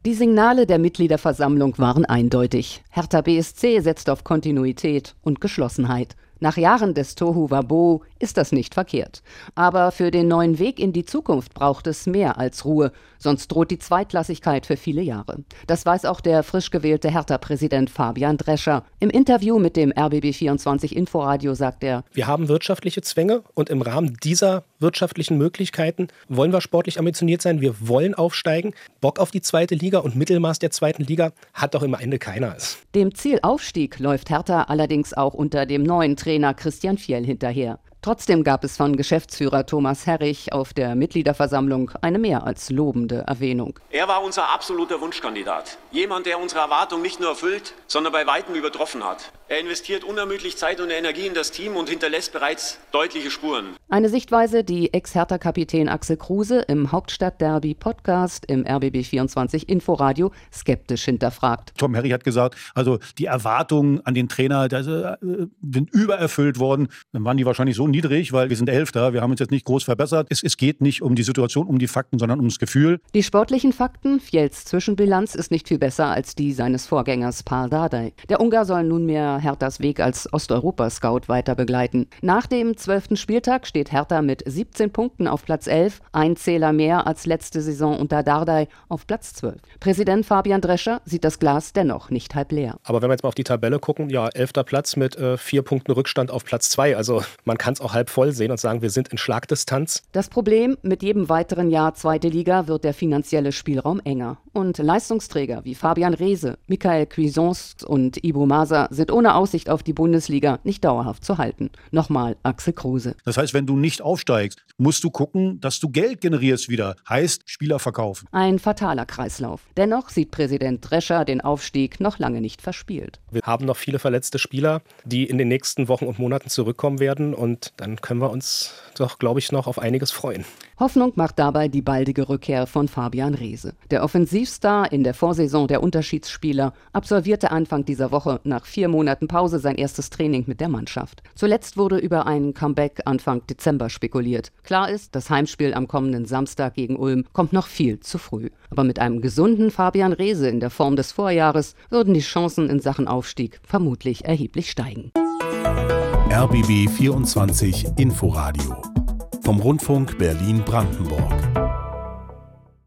Die Signale der Mitgliederversammlung waren eindeutig. Hertha BSC setzt auf Kontinuität und Geschlossenheit. Nach Jahren des Tohuwabohu ist das nicht verkehrt. Aber für den neuen Weg in die Zukunft braucht es mehr als Ruhe. Sonst droht die Zweitklassigkeit für viele Jahre. Das weiß auch der frisch gewählte Hertha-Präsident Fabian Drescher. Im Interview mit dem RBB24 Inforadio sagt er: Wir haben wirtschaftliche Zwänge und im Rahmen dieser wirtschaftlichen Möglichkeiten wollen wir sportlich ambitioniert sein. Wir wollen aufsteigen. Bock auf die zweite Liga und Mittelmaß der zweiten Liga hat doch im Ende keiner. Dem Ziel Aufstieg läuft Hertha allerdings auch unter dem neuen Trainer Christian Fjell hinterher. Trotzdem gab es von Geschäftsführer Thomas Herrich auf der Mitgliederversammlung eine mehr als lobende Erwähnung. Er war unser absoluter Wunschkandidat. Jemand, der unsere Erwartungen nicht nur erfüllt, sondern bei weitem übertroffen hat. Er investiert unermüdlich Zeit und Energie in das Team und hinterlässt bereits deutliche Spuren. Eine Sichtweise, die Ex-Hertha-Kapitän Axel Kruse im Hauptstadt-Derby-Podcast im RBB24 Inforadio skeptisch hinterfragt. Tom Herrich hat gesagt, also die Erwartungen an den Trainer sind übererfüllt worden. Dann waren die wahrscheinlich so niedrig, weil wir sind Elfter, wir haben uns jetzt nicht groß verbessert. Es geht nicht um die Situation, um die Fakten, sondern ums Gefühl. Die sportlichen Fakten, Fjells Zwischenbilanz ist nicht viel besser als die seines Vorgängers Pál Dardai. Der Ungar soll nunmehr Herthas Weg als Osteuropa-Scout weiter begleiten. Nach dem 12. Spieltag steht Hertha mit 17 Punkten auf Platz 11, ein Zähler mehr als letzte Saison unter Dardai auf Platz 12. Präsident Fabian Drescher sieht das Glas dennoch nicht halb leer. Aber wenn wir jetzt mal auf die Tabelle gucken, ja, 11. Platz mit 4 Punkten Rückstand auf Platz 2. Also man kann es auch halb voll sehen und sagen, wir sind in Schlagdistanz. Das Problem: Mit jedem weiteren Jahr zweite Liga wird der finanzielle Spielraum enger. Und Leistungsträger wie Fabian Reese, Michael Cuisance und Ibo Masa sind ohne Aussicht auf die Bundesliga nicht dauerhaft zu halten. Nochmal Axel Kruse. Das heißt, wenn du nicht aufsteigst, musst du gucken, dass du Geld generierst wieder. Heißt, Spieler verkaufen. Ein fataler Kreislauf. Dennoch sieht Präsident Drescher den Aufstieg noch lange nicht verspielt. Wir haben noch viele verletzte Spieler, die in den nächsten Wochen und Monaten zurückkommen werden. Und dann können wir uns doch, glaube ich, noch auf einiges freuen. Hoffnung macht dabei die baldige Rückkehr von Fabian Reese. Der Offensivstar in der Vorsaison der Unterschiedsspieler absolvierte Anfang dieser Woche nach 4 Monaten Pause sein erstes Training mit der Mannschaft. Zuletzt wurde über ein Comeback Anfang Dezember spekuliert. Klar ist, das Heimspiel am kommenden Samstag gegen Ulm kommt noch viel zu früh. Aber mit einem gesunden Fabian Reese in der Form des Vorjahres würden die Chancen in Sachen Aufstieg vermutlich erheblich steigen. RBB 24 Inforadio vom Rundfunk Berlin-Brandenburg.